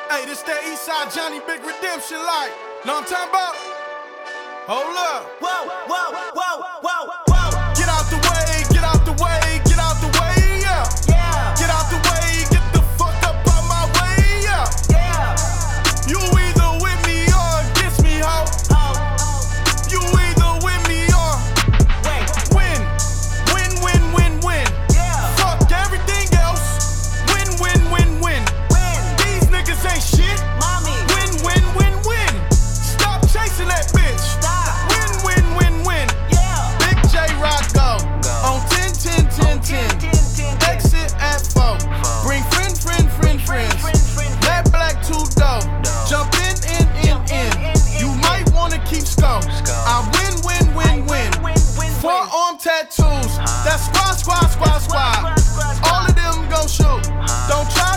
Hey, this that Eastside Johnny Big Redemption like. Know what I'm talking about? Hold up. Whoa, whoa, whoa, whoa, whoa. Get out the way, get out the way, get out the way, yeah. Yeah. Get out the way, get the fuck up out my way, yeah. Yeah. You either with me or against me, ho. You either with me or win. Win, win, win, win. Yeah. Fuck everything else. Win, win, win, win. Win. These niggas ain't shit. Mommy. Win, win, win, win. Stop chasing that bitch. Stop. Win, win, win, win. Yeah. Big J Rock go. On 10, 10, 10, 10. Exit at 4. Bring friend, friend, friend, friends. That black two dough. Jump in. You might wanna keep score. I win, win, win, win. Forearm tattoos. That's squad. All of them gon' shoot. Don't try.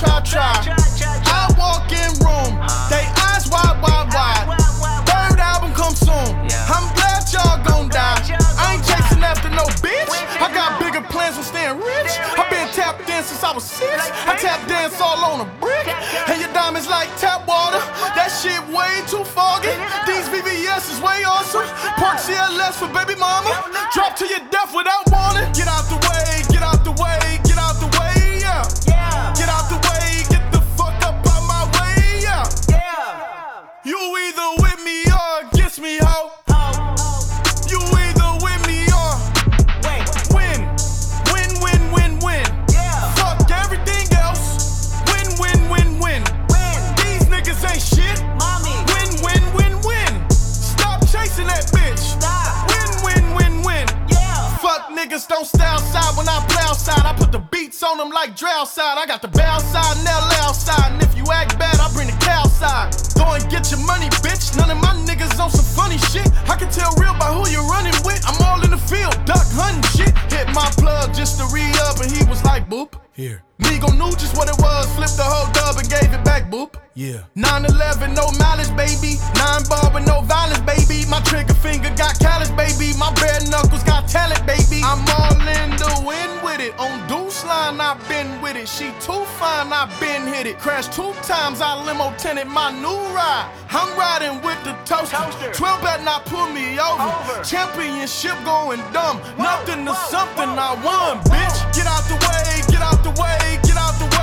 I walk in room. They eyes wide. Third album come soon. I'm glad y'all gon' die. I ain't chasing after no bitch. I got bigger plans on staying rich. I been tap dancing since I was 6. I tap dance all on a brick. And your diamonds like tap water. That shit way too foggy. These VVS is way awesome. Park CLS for baby mama. Drop to your death without warning. Get out the way, get out the way, get out the way, yeah. Yeah. Get out the way, get the fuck up out my way, yeah. Yeah. You either with me or against me, ho. You either with me or win. Win, win, win, win. Yeah. Fuck everything else. Win, win, win, win. Win. These niggas ain't shit. Mommy. Win, win, win, win. Stop chasing that bitch. Stop. Win, win, win, win. Yeah. Fuck niggas don't stay outside when I play outside. I put the beats on them like Dre outside. I got the bow side and LA outside. And if you act bad, I bring the cow side. Go and get your money, bitch. None of my niggas on some funny shit. I can tell real by who you're running with. I'm all in the field, duck hunting shit. Hit my plug just to re-up and he was like, boop. Here. Migo knew just what it was. Flipped the whole dub and gave it back, boop. Yeah. 911, no mileage, baby. 9 ball with no violence, baby. My trigger finger got callous, baby. My bare knuckles got talent, baby. I'm all in the wind with it. On Deuce line, I've been with it. She too fine, I've been hit it. Crashed 2 times, I limo tinted my new ride. I'm riding with the toaster. 12 better not pull me over. Championship going dumb. Nothing to something, I won, bitch. Get out the way, get out the way, get out the way.